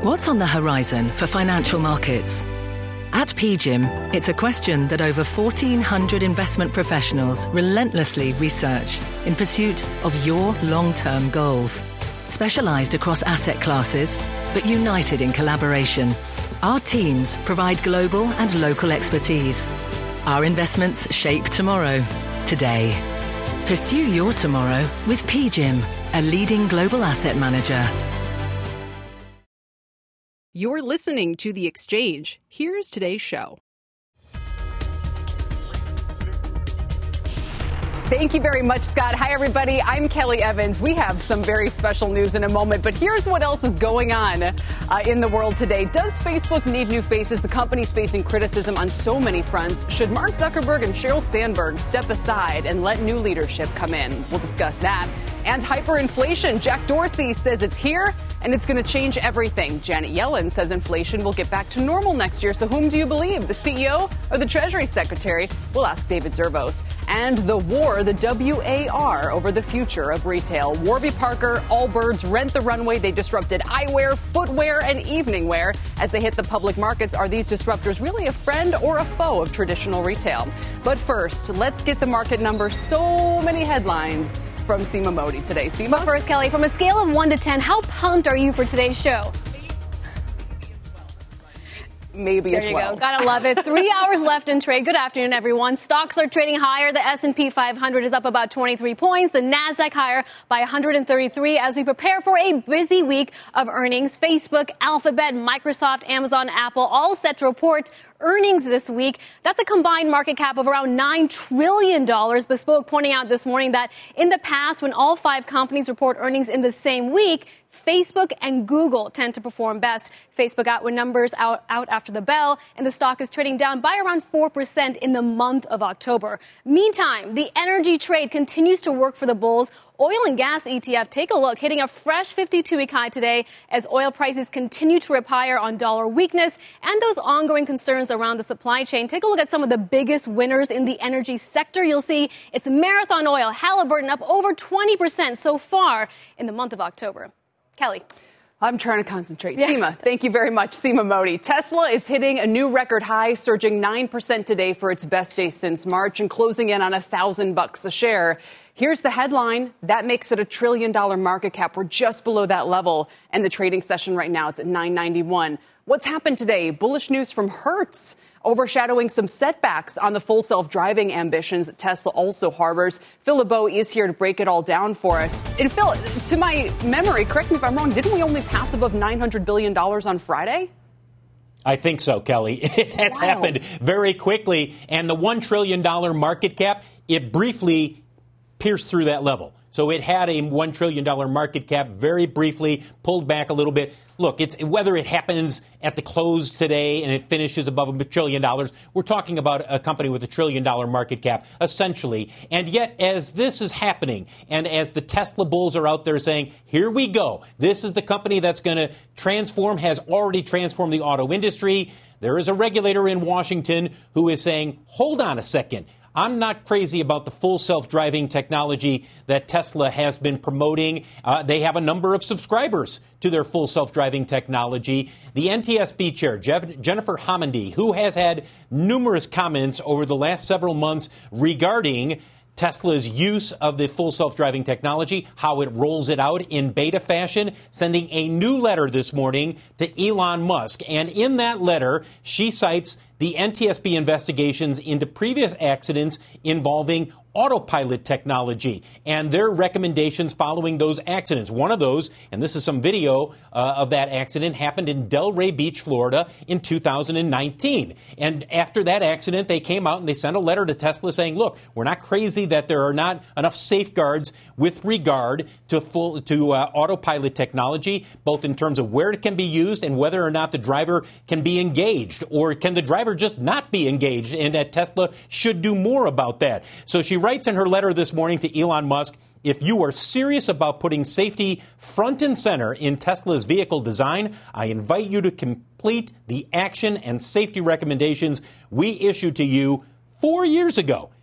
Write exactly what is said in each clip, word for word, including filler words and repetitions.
What's on the horizon for financial markets? At P G I M, it's a question that over fourteen hundred investment professionals relentlessly research in pursuit of your long-term goals. Specialized across asset classes, but united in collaboration, our teams provide global and local expertise. Our investments shape tomorrow, today. Pursue your tomorrow with P G I M, a leading global asset manager. You're listening to The Exchange. Here's today's show. Thank you very much, Scott. Hi, everybody. I'm Kelly Evans. We have some very special news in a moment, but here's what else is going on uh, in the world today. Does Facebook need new faces? The company's facing criticism on so many fronts. Should Mark Zuckerberg and Sheryl Sandberg step aside and let new leadership come in? We'll discuss that. And hyperinflation. Jack Dorsey says it's here and it's going to change everything. Janet Yellen says inflation will get back to normal next year. So whom do you believe, the C E O or the Treasury Secretary? We'll ask David Zervos. And the war, the W A R, over the future of retail. Warby Parker, Allbirds, Rent the Runway. They disrupted eyewear, footwear, and evening wear as they hit the public markets. Are these disruptors really a friend or a foe of traditional retail? But first, let's get the market numbers. So many headlines from Seema Modi today. Seema? But first, Kelly, from a scale of one to ten, how pumped are you for today's show? Maybe there as you well. Go. Gotta love it. Three hours left in trade. Good afternoon, everyone. Stocks are trading higher. The S and P five hundred is up about twenty-three points. The NASDAQ higher by one hundred thirty-three as we prepare for a busy week of earnings. Facebook, Alphabet, Microsoft, Amazon, Apple, all set to report earnings this week. That's a combined market cap of around nine trillion dollars. Bespoke pointing out this morning that in the past, when all five companies report earnings in the same week, Facebook and Google tend to perform best. Facebook out with numbers out, out after the bell, and the stock is trading down by around four percent in the month of October. Meantime, the energy trade continues to work for the bulls. Oil and gas E T F, take a look, hitting a fresh fifty-two-week high today as oil prices continue to rip higher on dollar weakness and those ongoing concerns around the supply chain. Take a look at some of the biggest winners in the energy sector. You'll see it's Marathon Oil, Halliburton up over twenty percent so far in the month of October. Kelly. I'm trying to concentrate. Yeah. Seema, thank you very much. Seema Modi. Tesla is hitting a new record high, surging nine percent today for its best day since March and closing in on a thousand bucks a share. Here's the headline. That makes it a trillion dollar market cap. We're just below that level. And the trading session right now, it's at nine ninety-one. What's happened today? Bullish news from Hertz, overshadowing some setbacks on the full self-driving ambitions Tesla also harbors. Phil LeBeau is here to break it all down for us. And Phil, to my memory, correct me if I'm wrong, didn't we only pass above nine hundred billion dollars on Friday? I think so, Kelly. It has wow. happened very quickly. And the one trillion dollars market cap, it briefly pierced through that level. So it had a one trillion dollars market cap very briefly, pulled back a little bit. Look, it's whether it happens at the close today and it finishes above a trillion dollars, we're talking about a company with a trillion dollar market cap, essentially. And yet, as this is happening, and as the Tesla bulls are out there saying, here we go, this is the company that's going to transform, has already transformed the auto industry, there is a regulator in Washington who is saying, hold on a second. I'm not crazy about the full self-driving technology that Tesla has been promoting. Uh, they have a number of subscribers to their full self-driving technology. The N T S B chair, Jeff, Jennifer Homendy, who has had numerous comments over the last several months regarding Tesla's use of the full self-driving technology, how it rolls it out in beta fashion, sending a new letter this morning to Elon Musk. And in that letter, she cites the N T S B investigations into previous accidents involving autopilot technology and their recommendations following those accidents. One of those, and this is some video uh, of that accident, happened in Delray Beach, Florida in two thousand nineteen. And after that accident, they came out and they sent a letter to Tesla saying, look, we're not crazy that there are not enough safeguards with regard to full to uh, autopilot technology, both in terms of where it can be used and whether or not the driver can be engaged, or can the driver just not be engaged, and that Tesla should do more about that. So she writes in her letter this morning to Elon Musk, if you are serious about putting safety front and center in Tesla's vehicle design, I invite you to complete the action and safety recommendations we issued to you four years ago.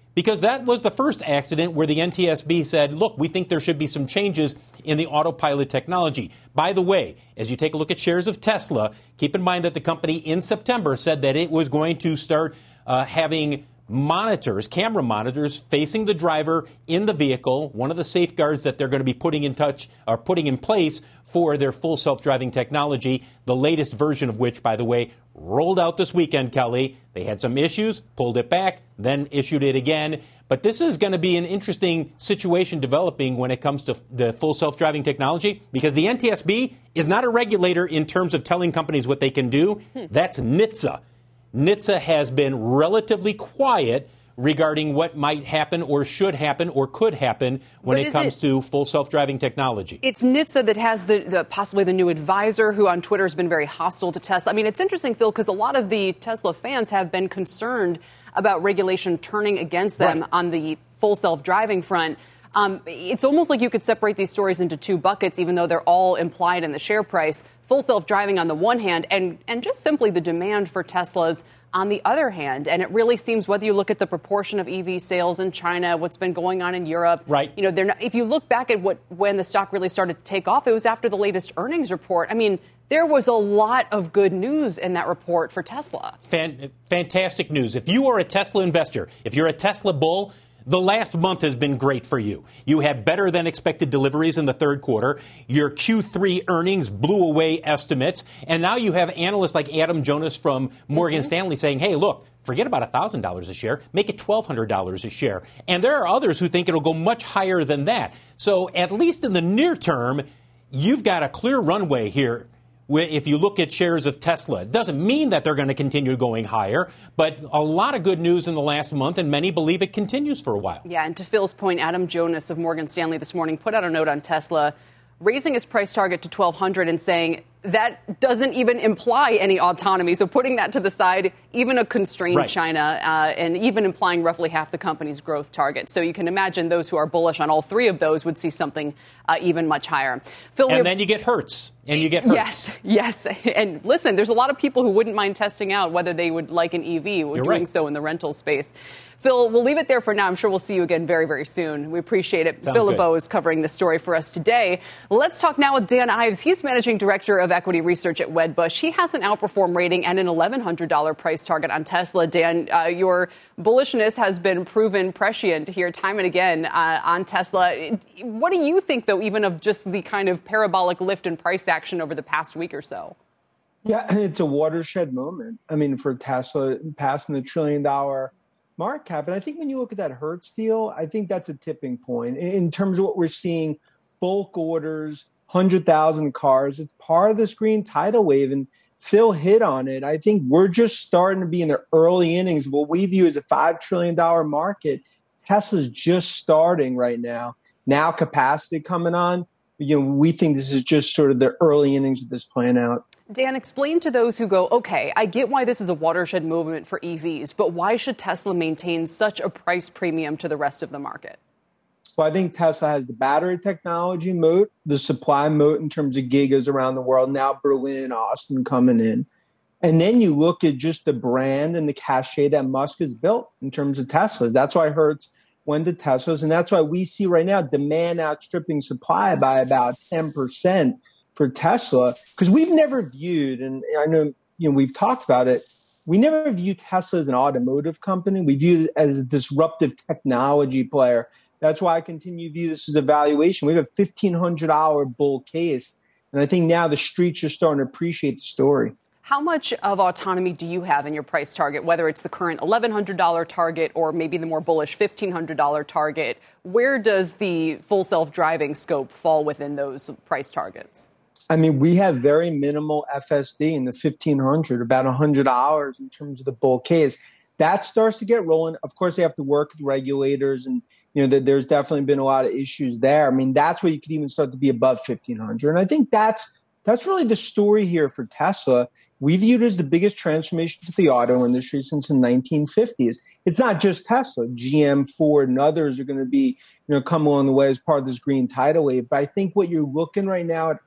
Because that was the first accident where the N T S B said, look, we think there should be some changes in the autopilot technology. By the way, as you take a look at shares of Tesla, keep in mind that the company in September said that it was going to start uh, having monitors, camera monitors facing the driver in the vehicle, one of the safeguards that they're going to be putting in touch or putting in place for their full self-driving technology, the latest version of which, by the way, rolled out this weekend, Kelly. They had some issues, pulled it back, then issued it again. But this is going to be an interesting situation developing when it comes to the full self-driving technology, because the N T S B is not a regulator in terms of telling companies what they can do. Hmm. That's N H T S A. N H T S A has been relatively quiet regarding what might happen or should happen or could happen when it comes it, to full self-driving technology. It's N H T S A that has the, the possibly the new advisor who on Twitter has been very hostile to Tesla. I mean, it's interesting, Phil, because a lot of the Tesla fans have been concerned about regulation turning against them right. on the full self-driving front. Um, it's almost like you could separate these stories into two buckets, even though they're all implied in the share price. Full self-driving on the one hand, and, and just simply the demand for Teslas on the other hand. And it really seems, whether you look at the proportion of E V sales in China, what's been going on in Europe, right. you know, they're not, if you look back at what when the stock really started to take off, it was after the latest earnings report. I mean, there was a lot of good news in that report for Tesla. Fan, fantastic news. If you are a Tesla investor, if you're a Tesla bull, the last month has been great for you. You had better than expected deliveries in the third quarter. Your Q three earnings blew away estimates. And now you have analysts like Adam Jonas from Morgan mm-hmm. Stanley saying, hey, look, forget about one thousand dollars a share. Make it twelve hundred dollars a share. And there are others who think it'll go much higher than that. So at least in the near term, you've got a clear runway here. If you look at shares of Tesla, it doesn't mean that they're going to continue going higher, but a lot of good news in the last month, and many believe it continues for a while. Yeah, and to Phil's point, Adam Jonas of Morgan Stanley this morning put out a note on Tesla, raising his price target to twelve hundred and saying that doesn't even imply any autonomy. So putting that to the side, even a constrained right. China, uh, and even implying roughly half the company's growth target. So you can imagine those who are bullish on all three of those would see something uh, even much higher. Phil, and then you get Hertz, and you get Hertz. Yes, yes. And listen, there's a lot of people who wouldn't mind testing out whether they would like an E V. We're You're doing right. so in the rental space. Phil, we'll leave it there for now. I'm sure we'll see you again very, very soon. We appreciate it. Sounds Phil good. LeBeau is covering this story for us today. Let's talk now with Dan Ives. He's managing director of equity research at Wedbush. He has an outperform rating and an eleven hundred dollars price target on Tesla. Dan, uh, your bullishness has been proven prescient here time and again uh, on Tesla. What do you think, though, even of just the kind of parabolic lift in price action over the past week or so? Yeah, it's a watershed moment. I mean, for Tesla, passing the trillion dollar market cap. And I think when you look at that Hertz deal, I think that's a tipping point in terms of what we're seeing, bulk orders, one hundred thousand cars. It's part of this green tidal wave. And Phil hit on it. I think we're just starting to be in the early innings of what we view as a five trillion dollars market. Tesla's just starting right now. Now capacity coming on. You know, we think this is just sort of the early innings of this playing out. Dan, explain to those who go, okay, I get why this is a watershed movement for E Vs, but why should Tesla maintain such a price premium to the rest of the market? Well, I think Tesla has the battery technology moat, the supply moat in terms of gigas around the world, now Berlin and Austin coming in. And then you look at just the brand and the cachet that Musk has built in terms of Teslas. That's why Hertz went to Teslas. And that's why we see right now demand outstripping supply by about ten percent. For Tesla, because we've never viewed, and I know you know we've talked about it, we never view Tesla as an automotive company. We view it as a disruptive technology player. That's why I continue to view this as a valuation. We have a fifteen hundred dollars bull case, and I think now the streets are starting to appreciate the story. How much of autonomy do you have in your price target, whether it's the current eleven hundred dollars target or maybe the more bullish fifteen hundred dollars target? Where does the full self-driving scope fall within those price targets? I mean, we have very minimal F S D in the fifteen hundred, about one hundred dollars in terms of the bull case. That starts to get rolling. Of course, they have to work with regulators, and you know that there's definitely been a lot of issues there. I mean, that's where you could even start to be above fifteen hundred. And I think that's that's really the story here for Tesla. We view it as the biggest transformation to the auto industry since the nineteen fifties. It's not just Tesla. G M, Ford, and others are going to be, you know, come along the way as part of this green tidal wave. But I think what you're looking right now at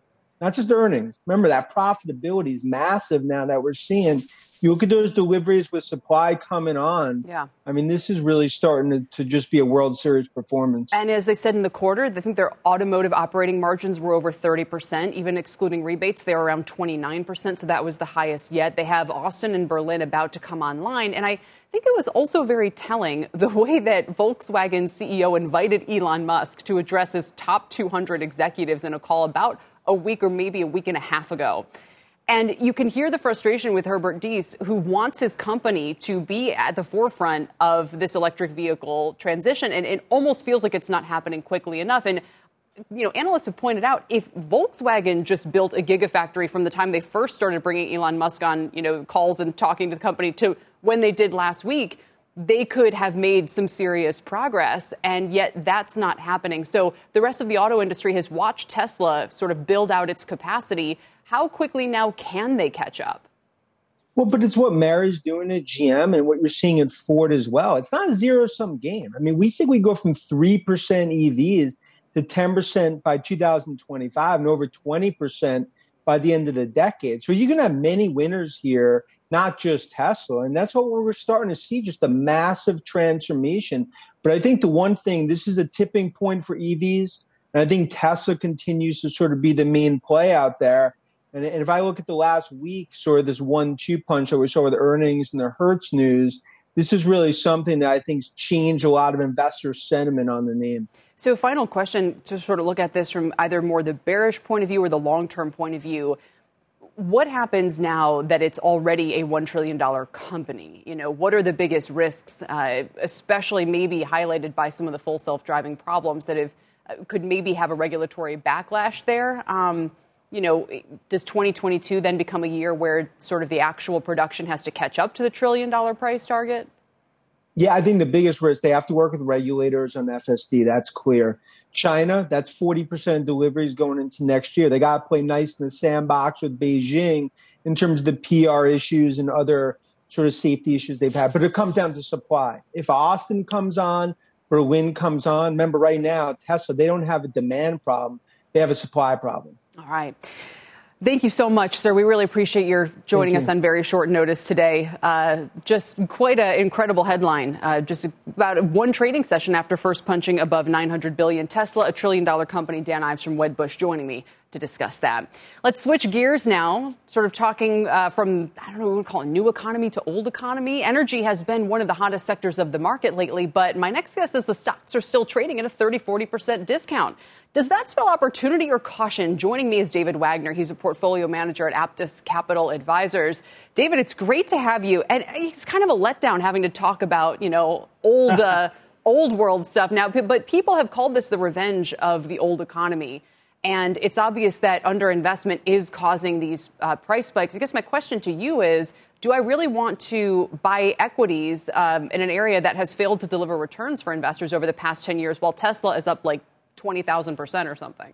not just earnings. Remember, that profitability is massive now that we're seeing. You look at those deliveries with supply coming on. Yeah. I mean, this is really starting to, to just be a World Series performance. And as they said in the quarter, I think their automotive operating margins were over thirty percent. Even excluding rebates, they were around twenty-nine percent. So that was the highest yet. They have Austin and Berlin about to come online. And I think it was also very telling the way that Volkswagen C E O invited Elon Musk to address his top two hundred executives in a call about a week or maybe a week and a half ago. And you can hear the frustration with Herbert Diess, who wants his company to be at the forefront of this electric vehicle transition. And it almost feels like it's not happening quickly enough. And, you know, analysts have pointed out if Volkswagen just built a gigafactory from the time they first started bringing Elon Musk on, you know, calls and talking to the company to when they did last week, they could have made some serious progress. And yet that's not happening. So the rest of the auto industry has watched Tesla sort of build out its capacity. How quickly now can they catch up? Well, but it's what Mary's doing at G M and what you're seeing at Ford as well. It's not a zero-sum game. I mean, we think we go from three percent E Vs to ten percent by two thousand twenty-five and over twenty percent by the end of the decade. So you're going to have many winners here, not just Tesla. And that's what we're starting to see, just a massive transformation. But I think the one thing, this is a tipping point for E Vs. And I think Tesla continues to sort of be the main play out there. And if I look at the last week, sort of this one two punch that we saw with the earnings and the Hertz news, this is really something that I think's changed a lot of investor sentiment on the name. So final question to sort of look at this from either more the bearish point of view or the long-term point of view. What happens now that it's already a one trillion dollars company? You know, what are the biggest risks, uh, especially maybe highlighted by some of the full self-driving problems that have uh, could maybe have a regulatory backlash there? Um, You know, does twenty twenty-two then become a year where sort of the actual production has to catch up to the trillion dollar price target? Yeah, I think the biggest risk, they have to work with regulators on F S D. That's clear. China, that's forty percent of deliveries going into next year. They got to play nice in the sandbox with Beijing in terms of the P R issues and other sort of safety issues they've had. But it comes down to supply. If Austin comes on, Berlin comes on, remember right now, Tesla, they don't have a demand problem. They have a supply problem. All right. Thank you so much, sir. We really appreciate your joining us on very short notice today. Uh, just quite an incredible headline. Uh, just about one trading session after first punching above nine hundred billion dollars. Tesla, a trillion dollar company. Dan Ives from Wedbush joining me to discuss that. Let's switch gears now, sort of talking uh, from, I don't know what we call it, new economy to old economy. Energy has been one of the hottest sectors of the market lately, but my next guess is the stocks are still trading at a thirty, forty percent discount. Does that spell opportunity or caution? Joining me is David Wagner. He's a portfolio manager at Aptus Capital Advisors. David, it's great to have you. And it's kind of a letdown having to talk about, you know, old, uh, old world stuff now. But people have called this the revenge of the old economy. And it's obvious that underinvestment is causing these uh, price spikes. I guess my question to you is, do I really want to buy equities um, in an area that has failed to deliver returns for investors over the past ten years while Tesla is up like twenty thousand percent or something?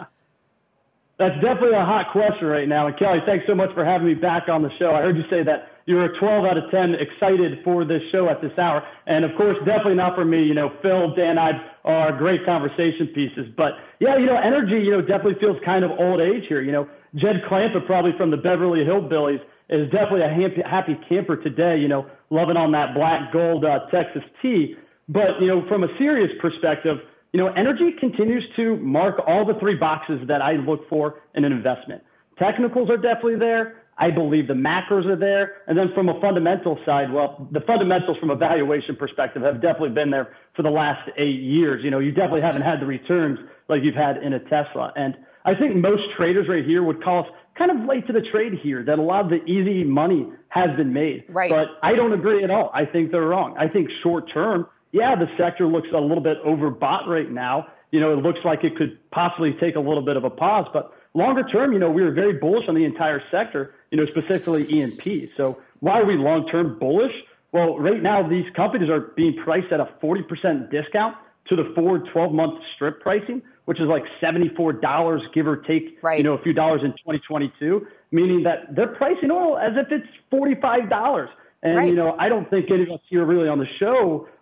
That's definitely a hot question right now. And Kelly, thanks so much for having me back on the show. I heard you say that you were a twelve out of ten excited for this show at this hour. And of course, definitely not for me. You know, Phil, Dan, I are great conversation pieces. But yeah, you know, energy, you know, definitely feels kind of old age here. You know, Jed Clampett, probably from the Beverly Hillbillies, is definitely a happy, happy camper today, you know, loving on that black gold uh, Texas tea. But, you know, from a serious perspective, you know, energy continues to mark all the three boxes that I look for in an investment. Technicals are definitely there. I believe the macros are there. And then from a fundamental side, well, the fundamentals from a valuation perspective have definitely been there for the last eight years. You know, you definitely haven't had the returns like you've had in a Tesla. And I think most traders right here would call us kind of late to the trade here, that a lot of the easy money has been made. Right. But I don't agree at all. I think they're wrong. I think short term, yeah, the sector looks a little bit overbought right now. You know, it looks like it could possibly take a little bit of a pause. But longer term, you know, we were very bullish on the entire sector, you know, specifically E and P. So why are we long-term bullish? Well, right now, these companies are being priced at a forty percent discount to the forward twelve-month strip pricing, which is like seventy-four dollars, give or take, right. you know, a few dollars in twenty twenty-two, meaning that they're pricing oil as if it's forty-five dollars. And, right. you know, I don't think any of us here really on the show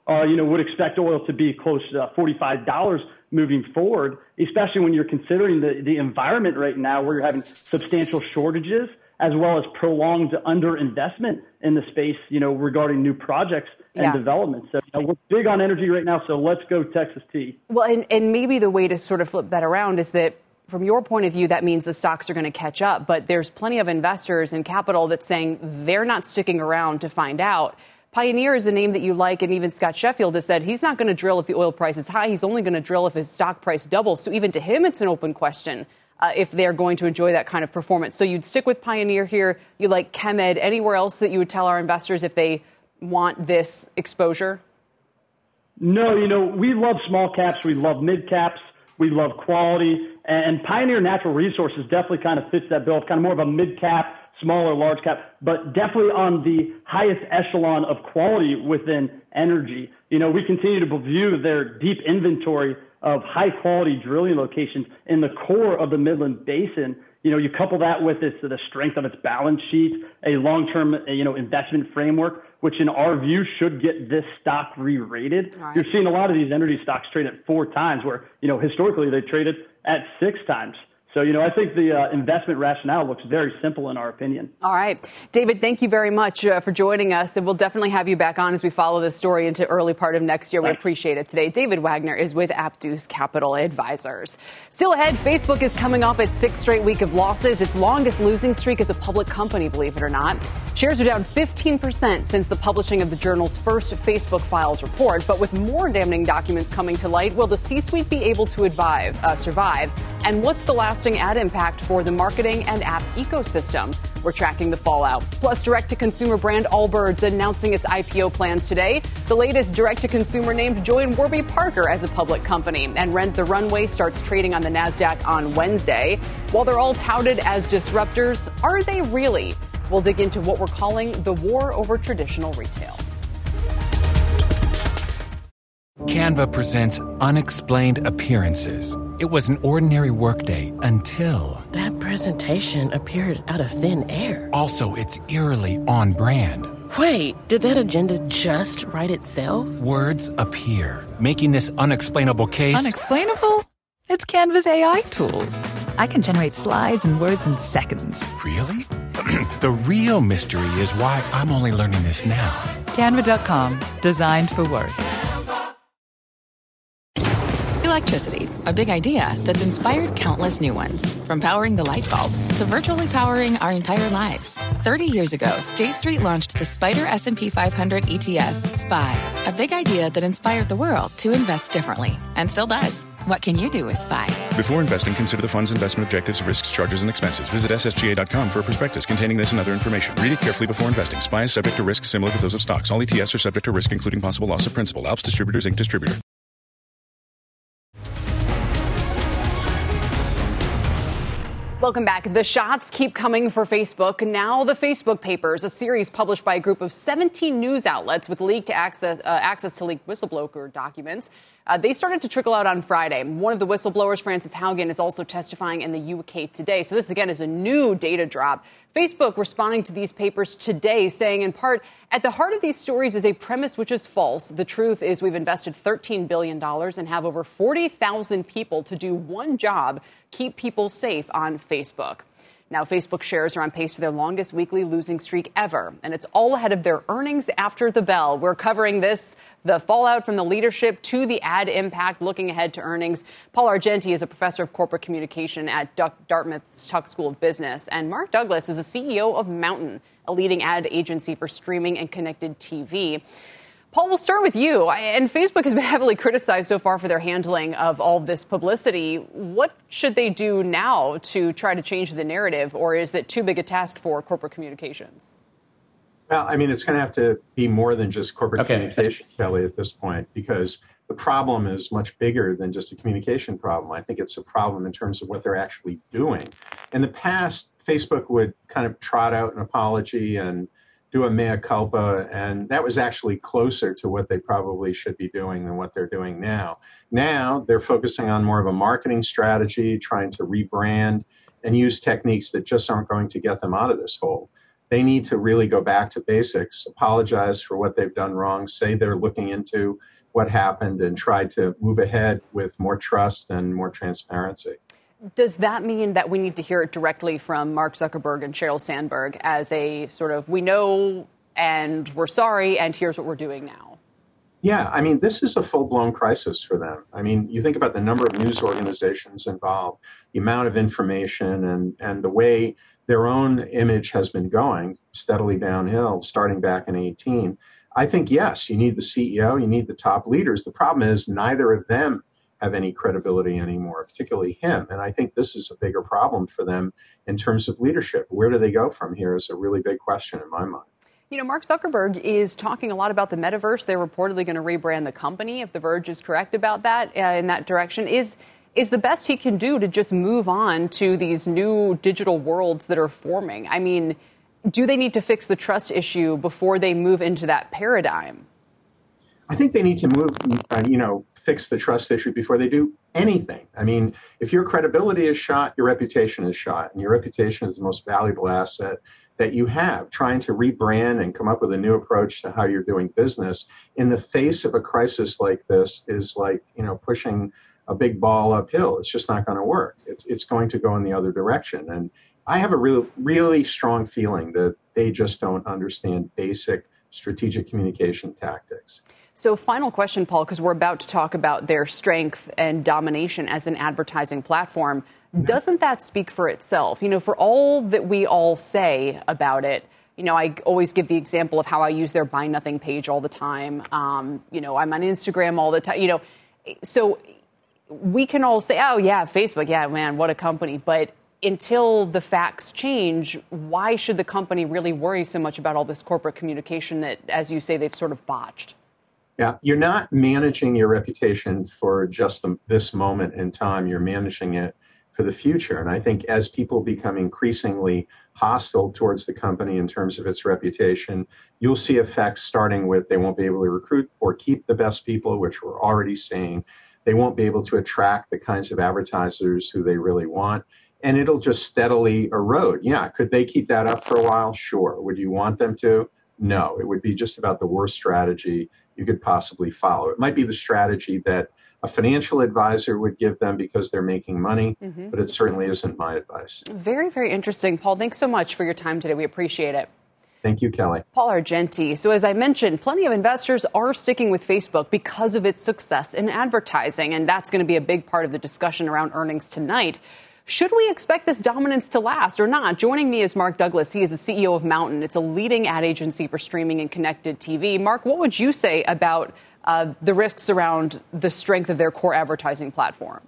uh, you know, would expect oil to be close to forty-five dollars moving forward, especially when you're considering the, the environment right now where you're having substantial shortages as well as prolonged underinvestment in the space, you know, regarding new projects and yeah. development. So you know, we're big on energy right now, so let's go Texas T. Well, and, and maybe the way to sort of flip that around is that from your point of view, that means the stocks are going to catch up. But there's plenty of investors and capital that's saying they're not sticking around to find out. Pioneer is a name that you like, and even Scott Sheffield has said he's not going to drill if the oil price is high. He's only going to drill if his stock price doubles. So even to him, it's an open question uh, if they're going to enjoy that kind of performance. So you'd stick with Pioneer here. You like Chemed. Anywhere else that you would tell our investors if they want this exposure? No, you know, we love small caps. We love mid caps. We love quality. And Pioneer Natural Resources definitely kind of fits that bill. It's kind of more of a mid cap, smaller, large cap, but definitely on the highest echelon of quality within energy. You know, we continue to view their deep inventory of high quality drilling locations in the core of the Midland Basin. You know, you couple that with its, the strength of its balance sheet, a long-term, you know, investment framework, which in our view should get this stock re-rated. Right. You're seeing a lot of these energy stocks trade at four times where, you know, historically they traded at six times. So, you know, I think the uh, investment rationale looks very simple in our opinion. All right. David, thank you very much uh, for joining us. And we'll definitely have you back on as we follow this story into early part of next year. Thanks. We appreciate it today. David Wagner is with Aptus Capital Advisors. Still ahead, Facebook is coming off its sixth straight week of losses, its longest losing streak as a public company, believe it or not. Shares are down fifteen percent since the publishing of the journal's first Facebook Files report. But with more damning documents coming to light, will the C-suite be able to advise, uh, survive? And what's the lasting ad impact for the marketing and app ecosystem? We're tracking the fallout. Plus, direct-to-consumer brand Allbirds announcing its I P O plans today. The latest direct-to-consumer name to join Warby Parker as a public company. And Rent the Runway starts trading on the NASDAQ on Wednesday. While they're all touted as disruptors, are they really? We'll dig into what we're calling the war over traditional retail. Canva presents Unexplained Appearances. It was an ordinary workday until... That presentation appeared out of thin air. Also, it's eerily on brand. Wait, did that agenda just write itself? Words appear, making this unexplainable case... Unexplainable? It's Canva's A I tools. I can generate slides and words in seconds. Really? The real mystery is why I'm only learning this now. Canva dot com, designed for work. Electricity, a big idea that's inspired countless new ones. From powering the light bulb to virtually powering our entire lives. thirty years ago, State Street launched the Spider S and P five hundred E T F, S P Y. A big idea that inspired the world to invest differently. And still does. What can you do with S P Y? Before investing, consider the fund's investment objectives, risks, charges, and expenses. Visit S S G A dot com for a prospectus containing this and other information. Read it carefully before investing. S P Y is subject to risks similar to those of stocks. All E T Fs are subject to risk, including possible loss of principal. Alps Distributors, Incorporated Distributor. Welcome back. The shots keep coming for Facebook. Now the Facebook Papers, a series published by a group of seventeen news outlets with leaked access, uh, access to leaked whistleblower documents. Uh, they started to trickle out on Friday. One of the whistleblowers, Frances Haugen, is also testifying in the U K today. So this, again, is a new data drop. Facebook responding to these papers today, saying, in part, at the heart of these stories is a premise which is false. The truth is we've invested thirteen billion dollars and have over forty thousand people to do one job, keep people safe on Facebook. Now, Facebook shares are on pace for their longest weekly losing streak ever, and it's all ahead of their earnings after the bell. We're covering this, the fallout from the leadership to the ad impact, looking ahead to earnings. Paul Argenti is a professor of corporate communication at Dartmouth's Tuck School of Business, and Mark Douglas is the C E O of Mountain, a leading ad agency for streaming and connected T V. Paul, we'll start with you. And Facebook has been heavily criticized so far for their handling of all of this publicity. What should they do now to try to change the narrative, or is it too big a task for corporate communications? Well, I mean, it's going to have to be more than just corporate okay. communication, Kelly, at this point, because the problem is much bigger than just a communication problem. I think it's a problem in terms of what they're actually doing. In the past, Facebook would kind of trot out an apology and do a mea culpa, and that was actually closer to what they probably should be doing than what they're doing now. Now they're focusing on more of a marketing strategy, trying to rebrand and use techniques that just aren't going to get them out of this hole. they need to really go back to basics, apologize for what they've done wrong, say they're looking into what happened, and try to move ahead with more trust and more transparency. Does that mean that we need to hear it directly from Mark Zuckerberg and Sheryl Sandberg as a sort of, we know and we're sorry and here's what we're doing now? Yeah, I mean, this is a full-blown crisis for them. I mean, you think about the number of news organizations involved, the amount of information, and, and the way their own image has been going steadily downhill, starting back in eighteen. I think, yes, you need the C E O, you need the top leaders. The problem is neither of them have any credibility anymore, particularly him. And I think this is a bigger problem for them in terms of leadership. Where do they go from here is a really big question in my mind. You know, Mark Zuckerberg is talking a lot about the metaverse. They're reportedly going to rebrand the company, if The Verge is correct about that, uh, in that direction. Is is the best he can do to just move on to these new digital worlds that are forming? I mean, do they need to fix the trust issue before they move into that paradigm? I think they need to move, uh, you know, fix the trust issue before they do anything. I mean, if your credibility is shot, your reputation is shot, and your reputation is the most valuable asset that you have. Trying to rebrand and come up with a new approach to how you're doing business in the face of a crisis like this is like, you know, pushing a big ball uphill. It's just not going to work. It's it's going to go in the other direction. And I have a real, really strong feeling that they just don't understand basic strategic communication tactics. So final question, Paul, because we're about to talk about their strength and domination as an advertising platform. Doesn't that speak for itself? You know, for all that we all say about it, you know, I always give the example of how I use their Buy Nothing page all the time. Um, you know, I'm on Instagram all the time, you know, so we can all say, oh, yeah, Facebook, yeah, man, what a company. But until the facts change, why should the company really worry so much about all this corporate communication that, as you say, they've sort of botched? Yeah, you're not managing your reputation for just the, this moment in time. You're managing it for the future. And I think as people become increasingly hostile towards the company in terms of its reputation, you'll see effects starting with they won't be able to recruit or keep the best people, which we're already seeing. They won't be able to attract the kinds of advertisers who they really want. And it'll just steadily erode. Yeah, could they keep that up for a while? Sure. Would you want them to? No, it would be just about the worst strategy you could possibly follow. It might be the strategy that a financial advisor would give them because they're making money, mm-hmm. but it certainly isn't my advice. Very, very interesting. Paul, thanks so much for your time today. We appreciate it. Thank you, Kelly. Paul Argenti. So as I mentioned, plenty of investors are sticking with Facebook because of its success in advertising, and that's going to be a big part of the discussion around earnings tonight. Should we expect this dominance to last or not? Joining me is Mark Douglas. He is the C E O of Mountain. It's a leading ad agency for streaming and connected T V. Mark, what would you say about uh, the risks around the strength of their core advertising platform?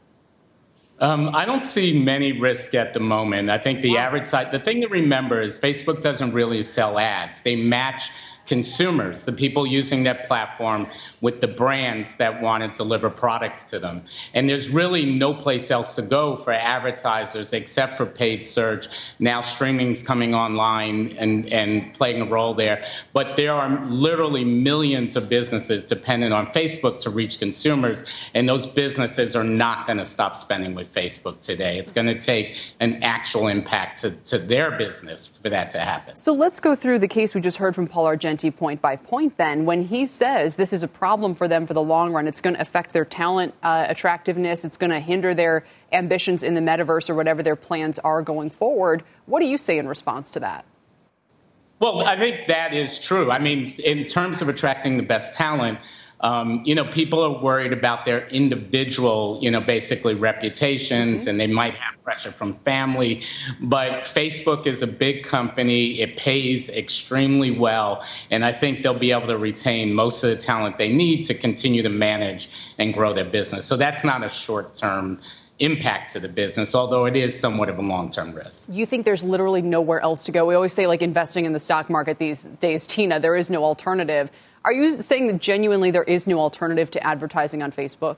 Um, I don't see many risks at the moment. I think the wow. average site, the thing to remember is Facebook doesn't really sell ads. They match consumers, the people using that platform, with the brands that want to deliver products to them. And there's really no place else to go for advertisers except for paid search. Now streaming's coming online and, and playing a role there. But there are literally millions of businesses dependent on Facebook to reach consumers, and those businesses are not going to stop spending with Facebook today. It's going to take an actual impact to, to their business for that to happen. So let's go through the case we just heard from Paul Argenti point by point then. When he says this is a problem for them for the long run, it's going to affect their talent uh, attractiveness, it's going to hinder their ambitions in the metaverse or whatever their plans are going forward. What do you say in response to that? Well, I think that is true. I mean, in terms of attracting the best talent, Um, you know, people are worried about their individual, you know, basically reputations, mm-hmm. and they might have pressure from family. But Facebook is a big company. It pays extremely well. And I think they'll be able to retain most of the talent they need to continue to manage and grow their business. So that's not a short-term impact to the business, although it is somewhat of a long-term risk. You think there's literally nowhere else to go? We always say, like, investing in the stock market these days, Tina, there is no alternative. Are you saying that genuinely there is no alternative to advertising on Facebook?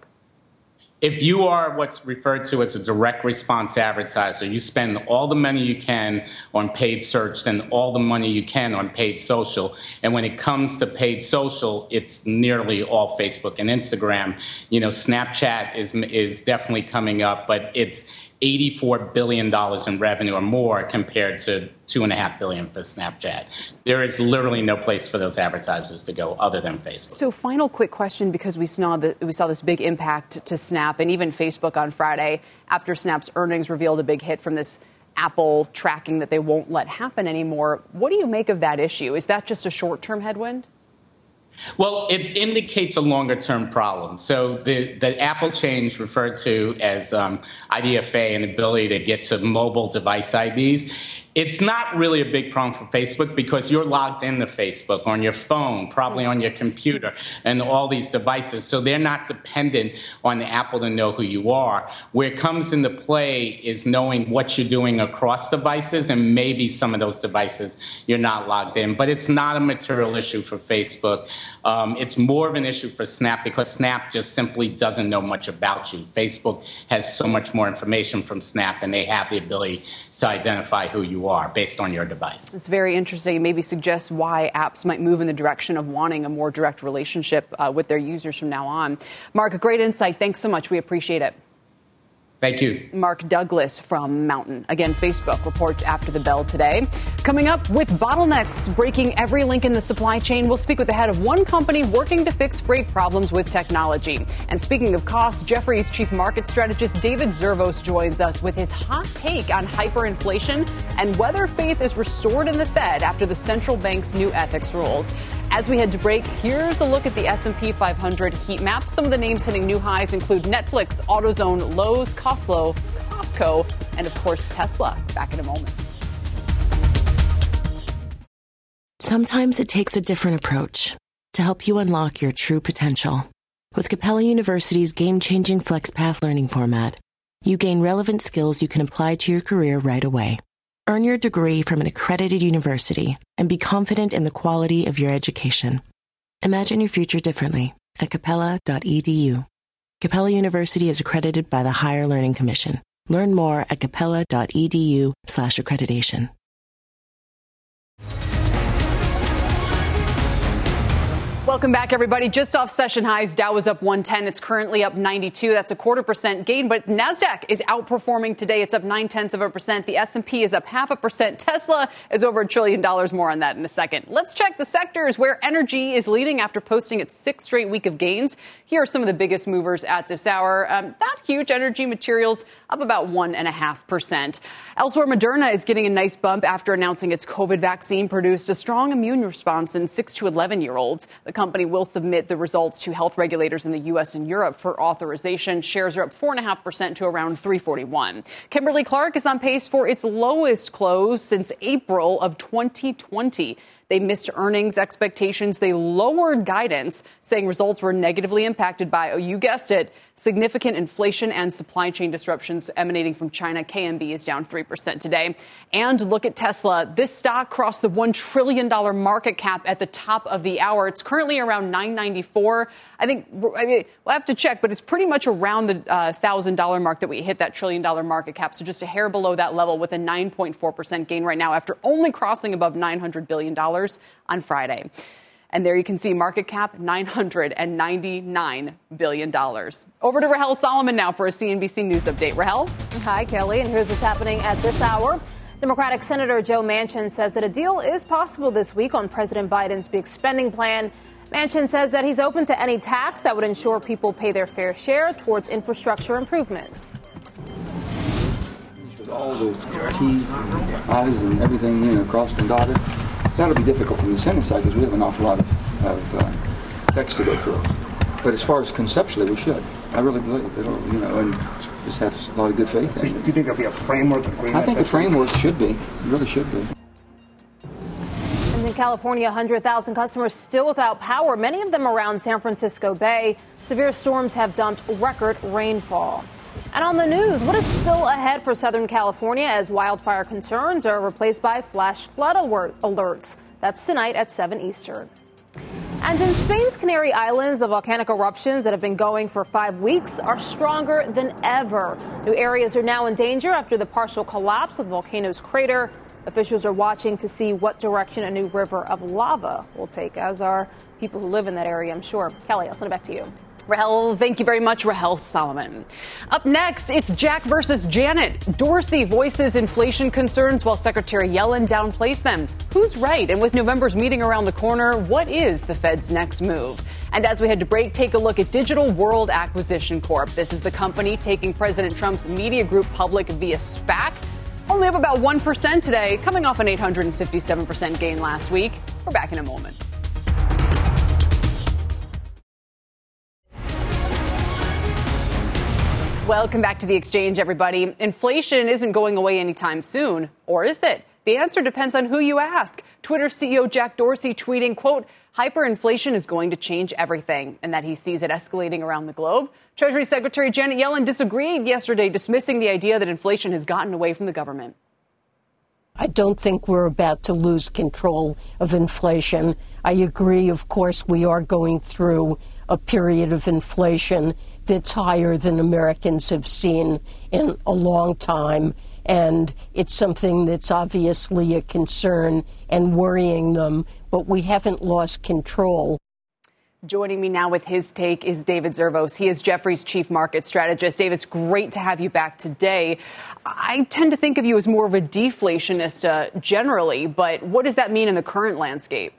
If you are what's referred to as a direct response advertiser, you spend all the money you can on paid search and all the money you can on paid social. And when it comes to paid social, it's nearly all Facebook and Instagram. You know, Snapchat is is definitely coming up, but it's eighty-four billion dollars in revenue or more compared to two and a half billion for Snapchat. There is literally no place for those advertisers to go other than Facebook. So final quick question, because we saw, the, we saw this big impact to Snap and even Facebook on Friday after Snap's earnings revealed a big hit from this Apple tracking that they won't let happen anymore. What do you make of that issue? Is that just a short-term headwind? Well, it indicates a longer-term problem. So the, the Apple change referred to as um, I D F A and the ability to get to mobile device I Ds, it's not really a big problem for Facebook because you're logged into Facebook on your phone, probably on your computer, and all these devices. So they're not dependent on the Apple to know who you are. Where it comes into play is knowing what you're doing across devices, and maybe some of those devices you're not logged in. But it's not a material issue for Facebook. Um, it's more of an issue for Snap because Snap just simply doesn't know much about you. Facebook has so much more information from Snap, and they have the ability to identify who you are based on your device. It's very interesting. It maybe suggests why apps might move in the direction of wanting a more direct relationship uh, with their users from now on. Mark, a great insight. Thanks so much. We appreciate it. Thank you. Mark Douglas from Mountain. Again, Facebook reports after the bell today. Coming up, with bottlenecks breaking every link in the supply chain, we'll speak with the head of one company working to fix freight problems with technology. And speaking of costs, Jefferies chief market strategist David Zervos joins us with his hot take on hyperinflation and whether faith is restored in the Fed after the central bank's new ethics rules. As we head to break, here's a look at the S and P five hundred heat map. Some of the names hitting new highs include Netflix, AutoZone, Lowe's, Costco, Costco, and of course Tesla. Back in a moment. Sometimes it takes a different approach to help you unlock your true potential. With Capella University's game-changing FlexPath learning format, you gain relevant skills you can apply to your career right away. Earn your degree from an accredited university and be confident in the quality of your education. Imagine your future differently at capella dot e d u. Capella University is accredited by the Higher Learning Commission. Learn more at capella dot e d u slash accreditation. Welcome back, everybody. Just off session highs, Dow was up one ten. It's currently up ninety-two. That's a quarter percent gain. But NASDAQ is outperforming today. It's up nine-tenths of a percent. The S and P is up half a percent. Tesla is over a trillion dollars. More on that in a second. Let's check the sectors where energy is leading after posting its sixth straight week of gains. Here are some of the biggest movers at this hour. Um, not huge. Energy materials up about one point five percent. Elsewhere, Moderna is getting a nice bump after announcing its COVID vaccine produced a strong immune response in six to eleven-year-olds. The company will submit the results to health regulators in the U S and Europe for authorization. Shares are up four point five percent to around three forty-one. Kimberly-Clark is on pace for its lowest close since April of twenty twenty. They missed earnings expectations. They lowered guidance, saying results were negatively impacted by, oh, you guessed it, significant inflation and supply chain disruptions emanating from China. K M B is down three percent today. And look at Tesla. This stock crossed the one trillion dollars market cap at the top of the hour. It's currently around nine ninety-four. I think I mean, we'll have to check, but it's pretty much around the uh, one thousand dollars mark that we hit that trillion dollar market cap. So just a hair below that level with a nine point four percent gain right now after only crossing above nine hundred billion dollars on Friday. And there you can see market cap nine hundred ninety-nine billion dollars. Over to Rahel Solomon now for a C N B C News update. Rahel? Hi, Kelly. And here's what's happening at this hour. Democratic Senator Joe Manchin says that a deal is possible this week on President Biden's big spending plan. Manchin says that he's open to any tax that would ensure people pay their fair share towards infrastructure improvements. With all the T's and I's and everything, you know, crossed and dotted, that'll be difficult from the Senate side because we have an awful lot of, of uh, text to go through. But as far as conceptually, we should. I really believe it'll, you know, and just have a lot of good faith. So do you think there'll be a framework agreement? I think the framework should be. It really should be. And in California, one hundred thousand customers still without power, many of them around San Francisco Bay. Severe storms have dumped record rainfall. And on the news, what is still ahead for Southern California as wildfire concerns are replaced by flash flood alert alerts? That's tonight at seven Eastern. And in Spain's Canary Islands, the volcanic eruptions that have been going for five weeks are stronger than ever. New areas are now in danger after the partial collapse of the volcano's crater. Officials are watching to see what direction a new river of lava will take, as are people who live in that area, I'm sure. Kelly, I'll send it back to you. Rahel, thank you very much, Rahel Solomon. Up next, it's Jack versus Janet. Dorsey voices inflation concerns while Secretary Yellen downplays them. Who's right? And with November's meeting around the corner, what is the Fed's next move? And as we head to break, take a look at Digital World Acquisition Corp. This is the company taking President Trump's media group public via SPAC. Only up about one percent today, coming off an eight hundred fifty-seven percent gain last week. We're back in a moment. Welcome back to The Exchange, everybody. Inflation isn't going away anytime soon, or is it? The answer depends on who you ask. Twitter C E O Jack Dorsey tweeting, quote, hyperinflation is going to change everything, and that he sees it escalating around the globe. Treasury Secretary Janet Yellen disagreed yesterday, dismissing the idea that inflation has gotten away from the government. I don't think we're about to lose control of inflation. I agree, of course, we are going through a period of inflation that's higher than Americans have seen in a long time. And it's something that's obviously a concern and worrying them, but we haven't lost control. Joining me now with his take is David Zervos. He is Jefferies' chief market strategist. David, it's great to have you back today. I tend to think of you as more of a deflationist uh, generally, but what does that mean in the current landscape?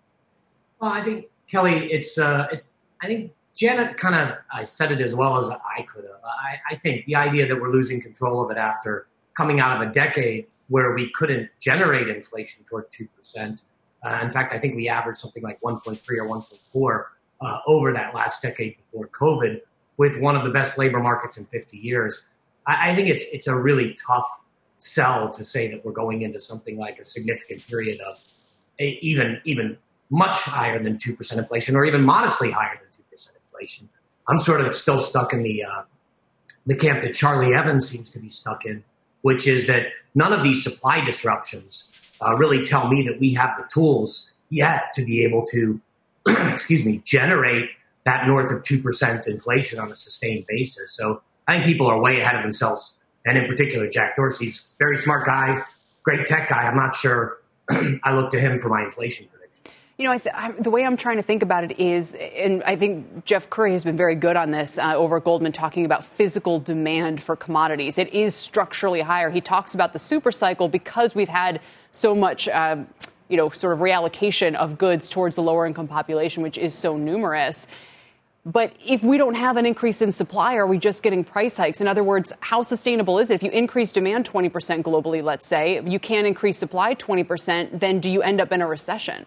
Well, I think, Kelly, it's, uh, it, I think Janet kind of I said it as well as I could have. I, I think the idea that we're losing control of it after coming out of a decade where we couldn't generate inflation toward two percent. Uh, in fact, I think we averaged something like one point three or one point four uh, over that last decade before COVID, with one of the best labor markets in fifty years. I, I think it's it's a really tough sell to say that we're going into something like a significant period of a, even even much higher than two percent inflation, or even modestly higher than two percent inflation. I'm sort of still stuck in the uh, the camp that Charlie Evans seems to be stuck in, which is that none of these supply disruptions uh, really tell me that we have the tools yet to be able to, excuse me, generate that north of two percent inflation on a sustained basis. So I think people are way ahead of themselves. And in particular, Jack Dorsey's a very smart guy, great tech guy. I'm not sure I look to him for my inflation predictions. You know, I th- I'm, the way I'm trying to think about it is, and I think Jeff Curry has been very good on this uh, over at Goldman, talking about physical demand for commodities. It is structurally higher. He talks about the super cycle because we've had so much, uh, you know, sort of reallocation of goods towards the lower income population, which is so numerous. But if we don't have an increase in supply, are we just getting price hikes? In other words, how sustainable is it? If you increase demand twenty percent globally, let's say, you can't increase supply twenty percent, then do you end up in a recession?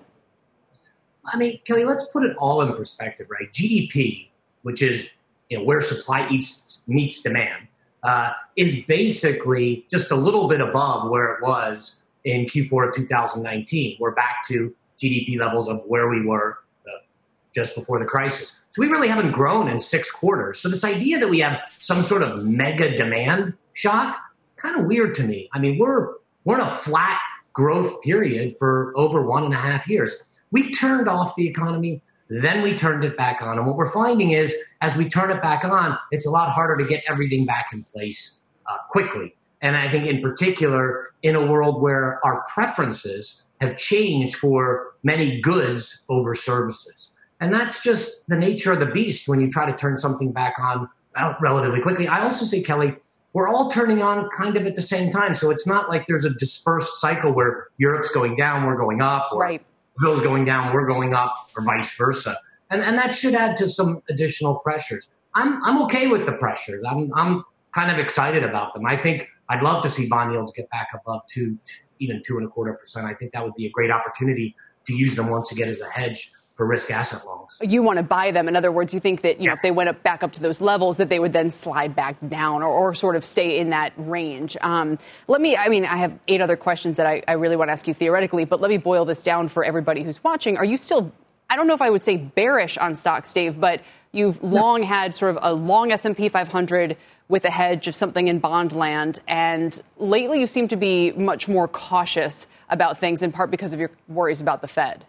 I mean, Kelly, let's put it all in perspective, right? G D P, which is, you know, where supply eats, meets demand, uh, is basically just a little bit above where it was in Q four of two thousand nineteen. We're back to G D P levels of where we were uh, just before the crisis. So we really haven't grown in six quarters. So this idea that we have some sort of mega demand shock, kind of weird to me. I mean, we're we're in a flat growth period for over one and a half years. We turned off the economy, then we turned it back on. And what we're finding is, as we turn it back on, it's a lot harder to get everything back in place uh, quickly. And I think in particular, in a world where our preferences have changed for many goods over services. And that's just the nature of the beast when you try to turn something back on well, relatively quickly. I also say, Kelly, we're all turning on kind of at the same time. So it's not like there's a dispersed cycle where Europe's going down, we're going up, or right. Brazil's going down, we're going up, or vice versa. And and that should add to some additional pressures. I'm I'm okay with the pressures. I'm I'm kind of excited about them. I think I'd love to see bond yields get back above two, even two and a quarter percent. I think that would be a great opportunity to use them once again as a hedge for risk asset loans. You want to buy them. In other words, you think that, you know, if they went up back up to those levels, that they would then slide back down or, or sort of stay in that range. Um, let me, I mean, I have eight other questions that I, I really want to ask you theoretically, but let me boil this down for everybody who's watching. Are you still, I don't know if I would say bearish on stocks, Dave, but you've no. long had sort of a long S and P five hundred with a hedge of something in bond land. And lately you seem to be much more cautious about things, in part because of your worries about the Fed.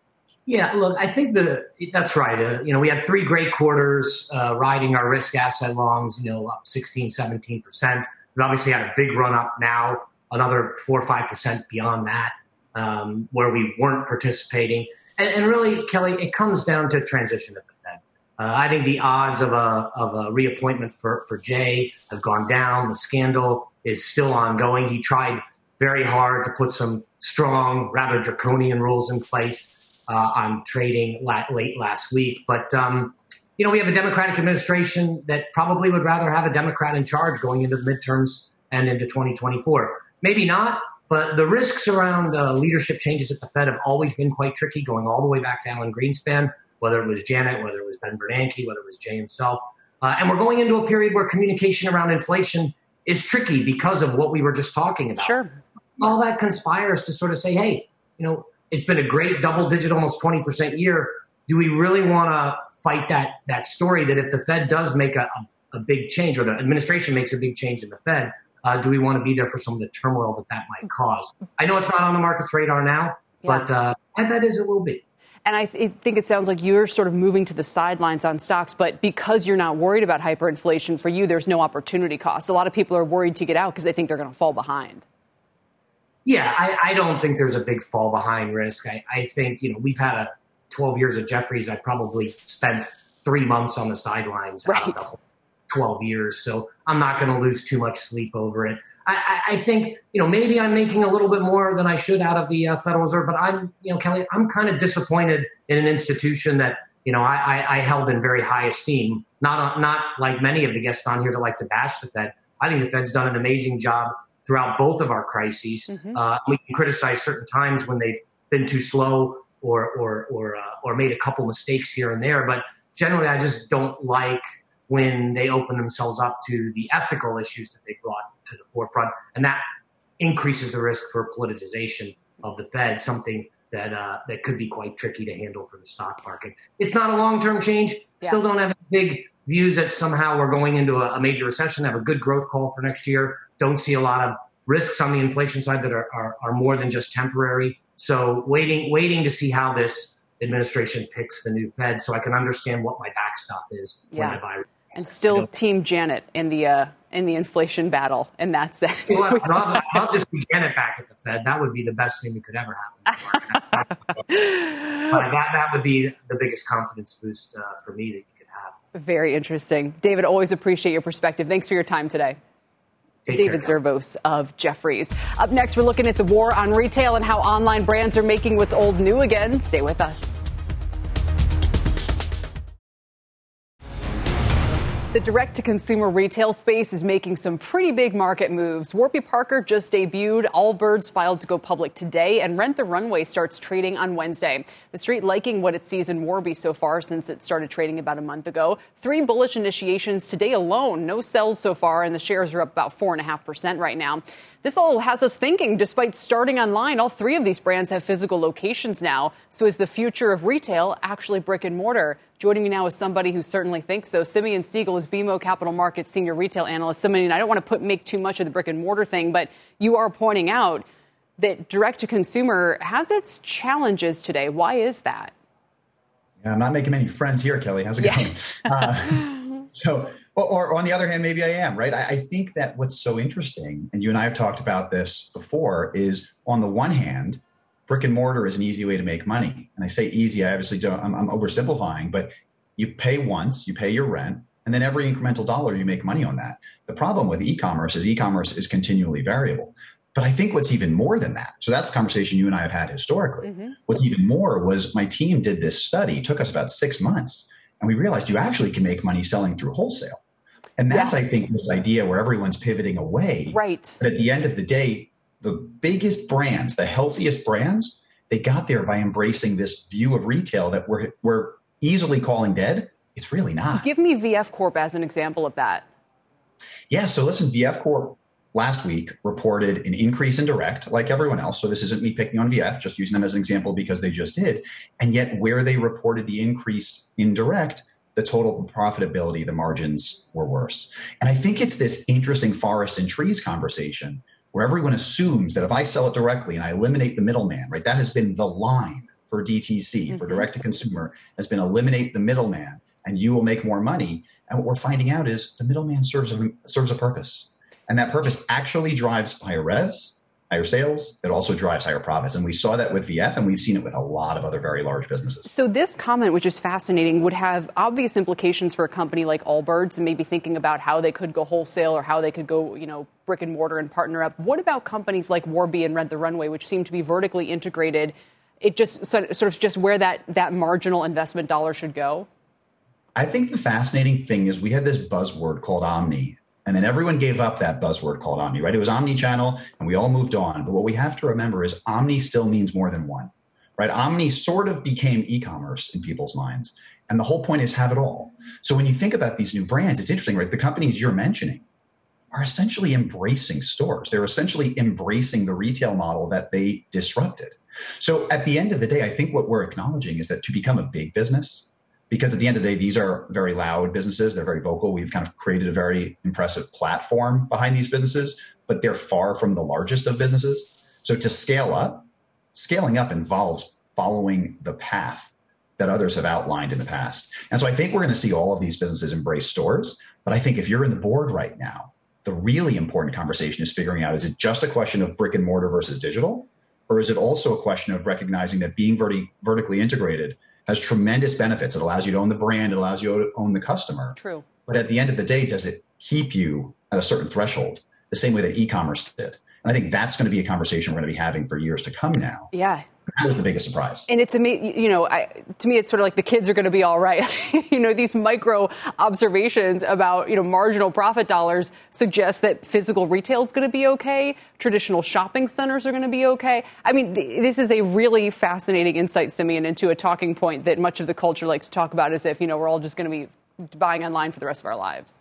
Yeah, look, I think that that's right. Uh, you know, we had three great quarters uh, riding our risk asset longs, you know, up sixteen, seventeen percent. We've obviously had a big run up now, another four or five percent beyond that, um, where we weren't participating. And, and really, Kelly, it comes down to transition at the Fed. Uh, I think the odds of a of a reappointment for, for Jay have gone down. The scandal is still ongoing. He tried very hard to put some strong, rather draconian rules in place uh, on trading la- late last week. But, um, you know, we have a Democratic administration that probably would rather have a Democrat in charge going into the midterms and into twenty twenty-four. Maybe not, but the risks around uh, leadership changes at the Fed have always been quite tricky, going all the way back to Alan Greenspan, whether it was Janet, whether it was Ben Bernanke, whether it was Jay himself. Uh, and we're going into a period where communication around inflation is tricky because of what we were just talking about. Sure. All that conspires to sort of say, hey, you know, it's been a great double-digit, almost twenty percent year. Do we really want to fight that that story that if the Fed does make a, a big change, or the administration makes a big change in the Fed, uh, do we want to be there for some of the turmoil that that might cause? I know it's not on the market's radar now, yeah. but uh, I bet is it will be. And I th- think it sounds like you're sort of moving to the sidelines on stocks, but because you're not worried about hyperinflation, for you, there's no opportunity cost. A lot of people are worried to get out because they think they're going to fall behind. Yeah, I, I don't think there's a big fall behind risk. I, I think, you know, we've had a twelve years at Jefferies. I probably spent three months on the sidelines right. out of the whole twelve years. So I'm not going to lose too much sleep over it. I, I, I think, you know, maybe I'm making a little bit more than I should out of the uh, Federal Reserve, but I'm, you know, Kelly, I'm kind of disappointed in an institution that, you know, I, I, I held in very high esteem. Not, not like many of the guests on here that like to bash the Fed. I think the Fed's done an amazing job throughout both of our crises. Mm-hmm. Uh, we can criticize certain times when they've been too slow or or or uh, or made a couple mistakes here and there, but generally, I just don't like when they open themselves up to the ethical issues that they brought to the forefront, and that increases the risk for politicization of the Fed, something that uh, that could be quite tricky to handle for the stock market. It's not a long-term change. Yeah. Still don't have big views that somehow we're going into a, a major recession, have a good growth call for next year. Don't see a lot of risks on the inflation side that are, are, are more than just temporary. So waiting waiting to see how this administration picks the new Fed so I can understand what my backstop is yeah. when I buy. And still Team Janet in the uh, in the inflation battle in that sense. Well, I'd love, I'd love to see Janet back at the Fed. That would be the best thing that could ever happen. but that, that would be the biggest confidence boost uh, for me that you could have. Very interesting. David, always appreciate your perspective. Thanks for your time today. Take David care, Zervos of Jefferies. Up next, we're looking at the war on retail and how online brands are making what's old new again. Stay with us. The direct-to-consumer retail space is making some pretty big market moves. Warby Parker just debuted. Allbirds filed to go public today, and Rent the Runway starts trading on Wednesday. The street liking what it sees in Warby so far since it started trading about a month ago. Three bullish initiations today alone. No sells so far, and the shares are up about four point five percent right now. This all has us thinking, despite starting online, all three of these brands have physical locations now. So is the future of retail actually brick and mortar? Joining me now is somebody who certainly thinks so. Simeon Siegel is B M O Capital Markets Senior Retail Analyst. Simeon, I don't want to put make too much of the brick and mortar thing, but you are pointing out that direct-to-consumer has its challenges today. Why is that? Yeah, I'm not making many friends here, Kelly. How's it yeah. going? Uh, so... Or, or on the other hand, maybe I am, right? I, I think that what's so interesting, and you and I have talked about this before, is on the one hand, brick and mortar is an easy way to make money. And I say easy, I obviously don't, I'm, I'm oversimplifying, but you pay once, you pay your rent, and then every incremental dollar you make money on that. The problem with e-commerce is e-commerce is continually variable. But I think what's even more than that, so that's the conversation you and I have had historically. Mm-hmm. What's even more was my team did this study, it took us about six months, and we realized you actually can make money selling through wholesale. And that's, yes. I think, this idea where everyone's pivoting away. Right. But at the end of the day, the biggest brands, the healthiest brands, they got there by embracing this view of retail that we're, we're easily calling dead. It's really not. Give me V F Corp as an example of that. Yeah. So listen, V F Corp last week reported an increase in direct, like everyone else. So this isn't me picking on V F, just using them as an example because they just did. And yet where they reported the increase in direct, the total profitability, the margins were worse. And I think it's this interesting forest and trees conversation where everyone assumes that if I sell it directly and I eliminate the middleman, right? That has been the line for D T C, mm-hmm. for direct to consumer, has been eliminate the middleman and you will make more money. And what we're finding out is the middleman serves a, serves a purpose. And that purpose actually drives higher revs, higher sales. It also drives higher profits. And we saw that with V F, and we've seen it with a lot of other very large businesses. So this comment, which is fascinating, would have obvious implications for a company like Allbirds and maybe thinking about how they could go wholesale or how they could go, you know, brick and mortar and partner up. What about companies like Warby and Rent the Runway, which seem to be vertically integrated? It just sort of just where that, that marginal investment dollar should go? I think the fascinating thing is we had this buzzword called omni. And then everyone gave up that buzzword called omni, right? It was omni-channel, and we all moved on. But what we have to remember is omni still means more than one, right? Omni sort of became e-commerce in people's minds. And the whole point is have it all. So when you think about these new brands, it's interesting, right? The companies you're mentioning are essentially embracing stores. They're essentially embracing the retail model that they disrupted. So at the end of the day, I think what we're acknowledging is that to become a big business, because at the end of the day, these are very loud businesses. They're very vocal. We've kind of created a very impressive platform behind these businesses, but they're far from the largest of businesses. So to scale up, scaling up involves following the path that others have outlined in the past. And so I think we're going to see all of these businesses embrace stores. But I think if you're in the board right now, the really important conversation is figuring out, is it just a question of brick and mortar versus digital? Or is it also a question of recognizing that being verti- vertically integrated has tremendous benefits? It allows you to own the brand. It allows you to own the customer. True. But at the end of the day, does it keep you at a certain threshold, the same way that e-commerce did? And I think that's going to be a conversation we're going to be having for years to come now. Yeah. That was the biggest surprise. And it, to me, you know, I, to me, it's sort of like the kids are going to be all right. You know, these micro observations about, you know, marginal profit dollars suggest that physical retail is going to be okay. Traditional shopping centers are going to be okay. I mean, th- this is a really fascinating insight, Simeon, into a talking point that much of the culture likes to talk about as if, you know, we're all just going to be buying online for the rest of our lives.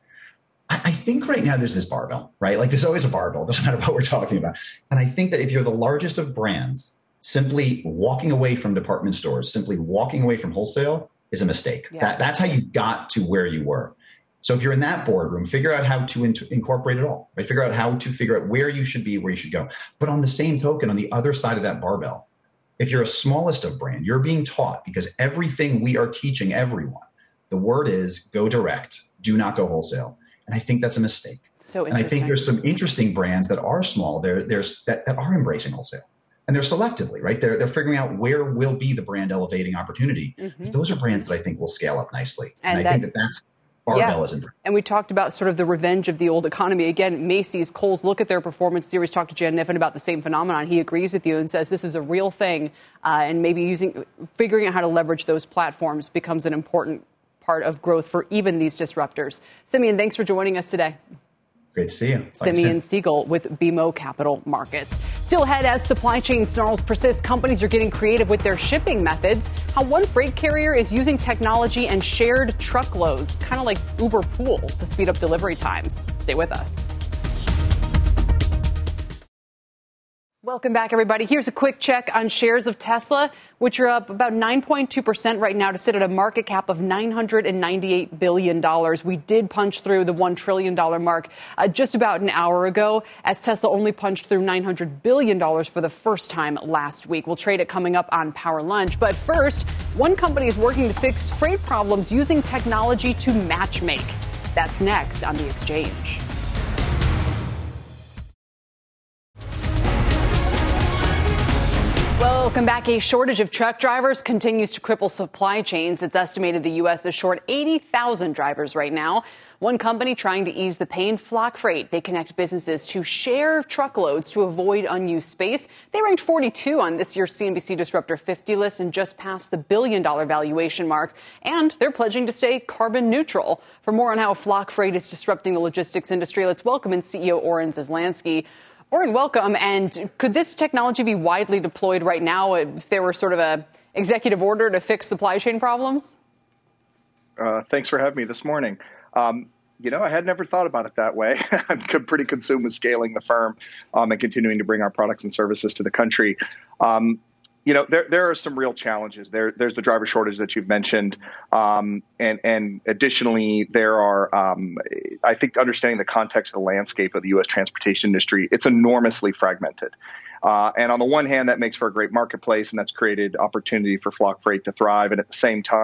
I think right now there's this barbell, right? Like there's always a barbell, doesn't matter what we're talking about. And I think that if you're the largest of brands, simply walking away from department stores, simply walking away from wholesale is a mistake. Yeah. That, that's how you got to where you were. So if you're in that boardroom, figure out how to in- incorporate it all, right? Figure out how to figure out where you should be, where you should go. But on the same token, on the other side of that barbell, if you're a smallest of brand, you're being taught, because everything we are teaching everyone, the word is go direct, do not go wholesale. And I think that's a mistake. So and I think there's some interesting brands that are small, there, there's that, that are embracing wholesale. And they're selectively, right? They're, they're figuring out where will be the brand elevating opportunity. Mm-hmm. Those are brands that I think will scale up nicely. And, and I that, think that that's barbell yeah. is important. And we talked about sort of the revenge of the old economy. Again, Macy's, Kohl's, look at their performance series, talked to Jan Niffen about the same phenomenon. He agrees with you and says this is a real thing. Uh, and maybe using, figuring out how to leverage those platforms becomes an important part of growth for even these disruptors. Simeon, thanks for joining us today. Great to see you. Simeon Siegel with B M O Capital Markets. Still ahead, as supply chain snarls persist, companies are getting creative with their shipping methods. How one freight carrier is using technology and shared truckloads, kind of like Uber Pool, to speed up delivery times. Stay with us. Welcome back, everybody. Here's a quick check on shares of Tesla, which are up about nine point two percent right now to sit at a market cap of nine hundred ninety-eight billion dollars. We did punch through the one trillion dollars mark uh, just about an hour ago, as Tesla only punched through nine hundred billion dollars for the first time last week. We'll trade it coming up on Power Lunch. But first, one company is working to fix freight problems using technology to matchmake. That's next on The Exchange. Welcome back. A shortage of truck drivers continues to cripple supply chains. It's estimated the U S is short eighty thousand drivers right now. One company trying to ease the pain, Flock Freight. They connect businesses to share truckloads to avoid unused space. They ranked forty-two on this year's C N B C Disruptor fifty list and just passed the billion dollar valuation mark. And they're pledging to stay carbon neutral. For more on how Flock Freight is disrupting the logistics industry, let's welcome in C E O Oren Zaslansky. Oren, welcome. And could this technology be widely deployed right now if there were sort of a executive order to fix supply chain problems? Uh, thanks for having me this morning. Um, you know, I had never thought about it that way. I'm pretty consumed with scaling the firm um, and continuing to bring our products and services to the country. Um, you know, there there are some real challenges. There, there's the driver shortage that you've mentioned. Um, and, and additionally, there are, um, I think, understanding the context of the landscape of the U S transportation industry, it's enormously fragmented. Uh, and on the one hand, that makes for a great marketplace, and that's created opportunity for Flock Freight to thrive. And at the same time,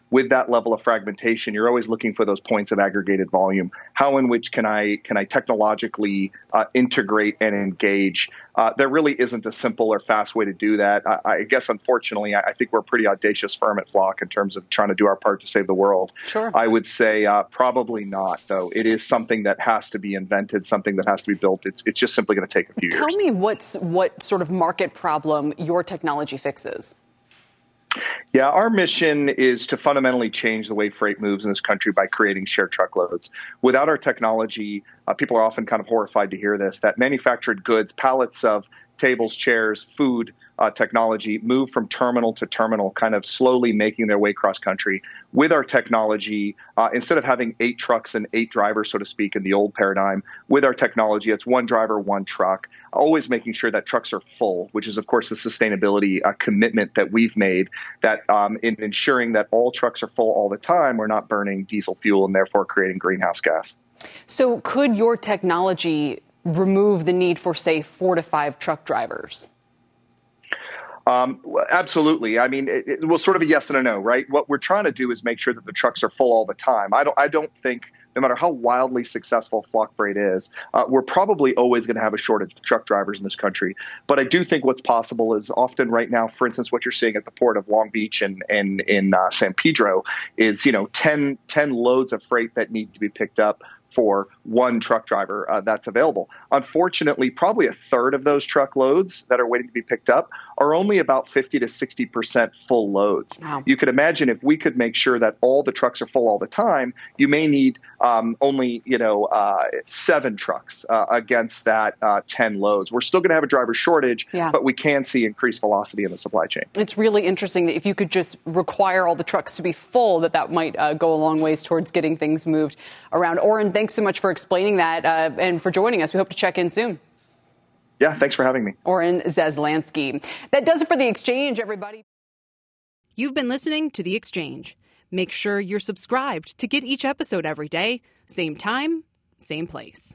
with that level of fragmentation, you're always looking for those points of aggregated volume. How in which can I can I technologically uh, integrate and engage? Uh, there really isn't a simple or fast way to do that. I, I guess, unfortunately, I, I think we're a pretty audacious firm at Flock in terms of trying to do our part to save the world. Sure. I would say uh, probably not, though. It is something that has to be invented, something that has to be built. It's, it's just simply going to take a few Tell years. Tell me what's, what sort of market problem your technology fixes. Yeah, our mission is to fundamentally change the way freight moves in this country by creating shared truckloads. Without our technology, uh, people are often kind of horrified to hear this, that manufactured goods, pallets of tables, chairs, food, uh, technology move from terminal to terminal, kind of slowly making their way cross country. With our technology, uh, instead of having eight trucks and eight drivers, so to speak, in the old paradigm, with our technology, it's one driver, one truck, always making sure that trucks are full, which is, of course, the sustainability uh, commitment that we've made, that um, in ensuring that all trucks are full all the time, we're not burning diesel fuel and therefore creating greenhouse gas. So could your technology remove the need for, say, four to five truck drivers? Um, absolutely. I mean, it, it was sort of a yes and a no, right? What we're trying to do is make sure that the trucks are full all the time. I don't, I don't think, no matter how wildly successful Flock Freight is, uh, we're probably always going to have a shortage of truck drivers in this country. But I do think what's possible is often right now, for instance, what you're seeing at the port of Long Beach and, and in uh, San Pedro is, you know, ten, ten loads of freight that need to be picked up for one truck driver uh, that's available. Unfortunately, probably a third of those truckloads that are waiting to be picked up are only about fifty to sixty percent full loads. Wow. You could imagine if we could make sure that all the trucks are full all the time, you may need um, only, you know, uh, seven trucks uh, against that uh, ten loads. We're still going to have a driver shortage, yeah. but we can see increased velocity in the supply chain. It's really interesting that if you could just require all the trucks to be full, that that might uh, go a long ways towards getting things moved around. Oren, thanks so much for explaining that uh, and for joining us. We hope to check in soon. Yeah, thanks for having me. Oren Zaslansky. That does it for The Exchange, everybody. You've been listening to The Exchange. Make sure you're subscribed to get each episode every day. Same time, same place.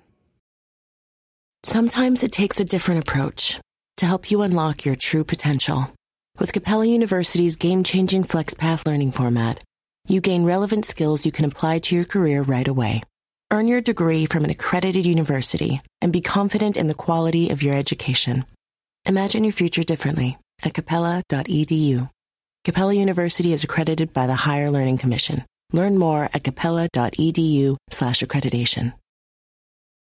Sometimes it takes a different approach to help you unlock your true potential. With Capella University's game-changing FlexPath learning format, you gain relevant skills you can apply to your career right away. Earn your degree from an accredited university and be confident in the quality of your education. Imagine your future differently at capella dot e d u. Capella University is accredited by the Higher Learning Commission. Learn more at capella dot e d u slash accreditation.